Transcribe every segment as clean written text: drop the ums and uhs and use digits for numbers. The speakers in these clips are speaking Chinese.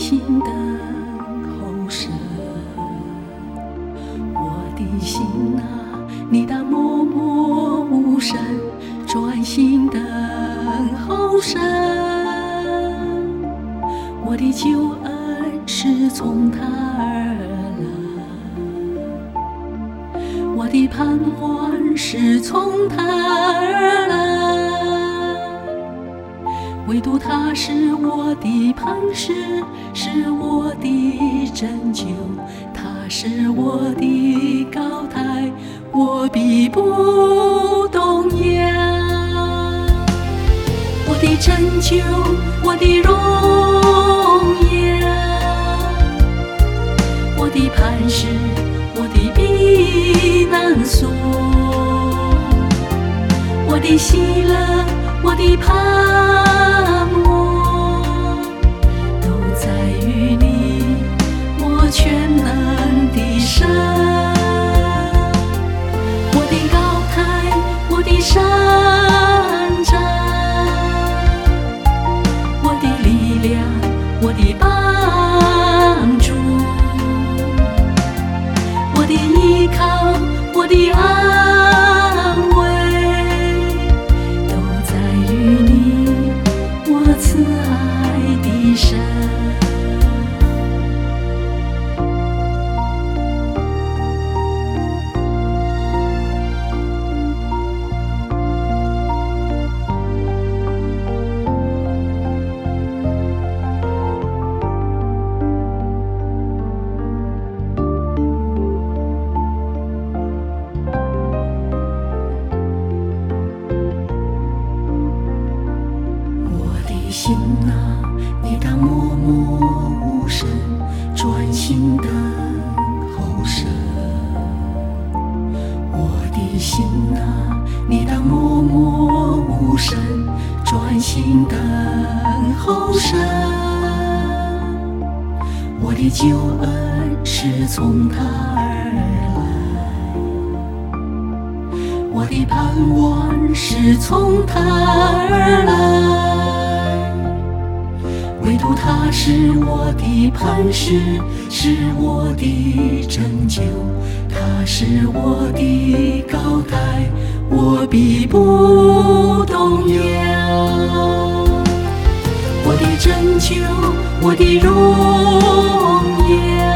心等候神。我的心啊，你当默默无声，专心等候神。我的救恩是从他而来，我的盼望是从他而来，唯独他是我的磐石，是我的拯救，他是我的高台，我必不动摇。我的拯救，我的荣耀，我的磐石，我的避难所，我的喜乐，我的盼望，都在于你，我全能的神。我的高台，我的山寨，我的力量，我的帮助，我的依靠，我的安慰，都在于你，我慈爱的神。心啊，你当默默无声，专心等候神。我的心啊，你当默默无声，专心等候神。我的救恩是从他而来，我的盼望是从他而来，唯独他是我的磐石，是我的拯救，他是我的高台，我必不动摇。我的拯救，我的荣耀，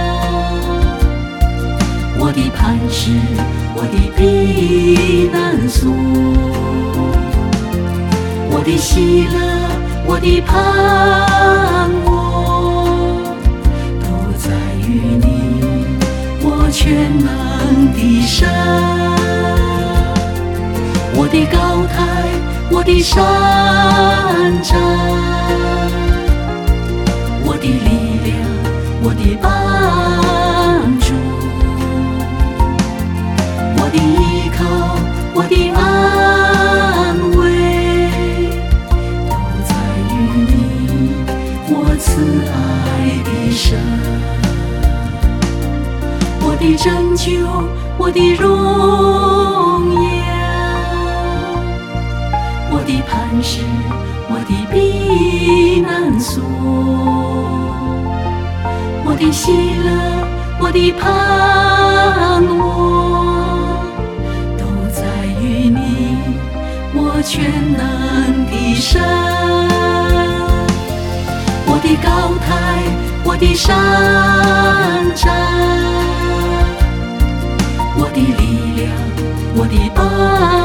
我的磐石，我的避难所，我的喜乐，我的盼望，都在于你，我全能的神。我的高台，我的山寨，我的力量，我的帮助，我的依靠，我的安慰，慈爱的神。我的拯救，我的荣耀，我的磐石，我的避难所，我的喜乐，我的盼望，都在于你，我全能的神。我的高台，我的山寨，我的力量，我的帮